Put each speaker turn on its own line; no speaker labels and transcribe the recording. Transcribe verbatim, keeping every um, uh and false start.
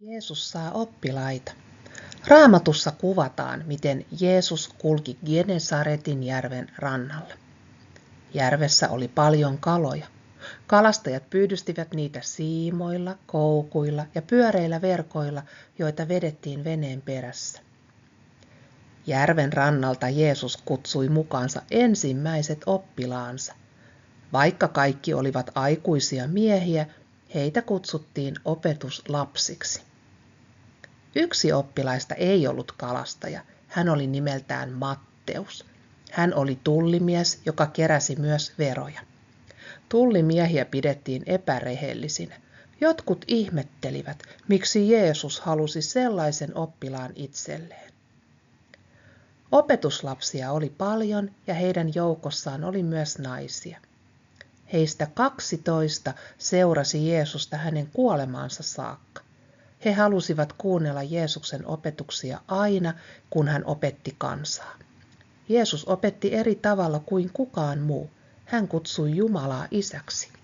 Jeesus saa oppilaita. Raamatussa kuvataan, miten Jeesus kulki Genesaretin järven rannalla. Järvessä oli paljon kaloja. Kalastajat pyydystivät niitä siimoilla, koukuilla ja pyöreillä verkoilla, joita vedettiin veneen perässä. Järven rannalta Jeesus kutsui mukaansa ensimmäiset oppilaansa. Vaikka kaikki olivat aikuisia miehiä, heitä kutsuttiin opetuslapsiksi. Yksi oppilaista ei ollut kalastaja. Hän oli nimeltään Matteus. Hän oli tullimies, joka keräsi myös veroja. Tullimiehiä pidettiin epärehellisinä. Jotkut ihmettelivät, miksi Jeesus halusi sellaisen oppilaan itselleen. Opetuslapsia oli paljon ja heidän joukossaan oli myös naisia. Heistä kaksitoista seurasi Jeesusta hänen kuolemaansa saakka. He halusivat kuunnella Jeesuksen opetuksia aina, kun hän opetti kansaa. Jeesus opetti eri tavalla kuin kukaan muu. Hän kutsui Jumalaa isäksi.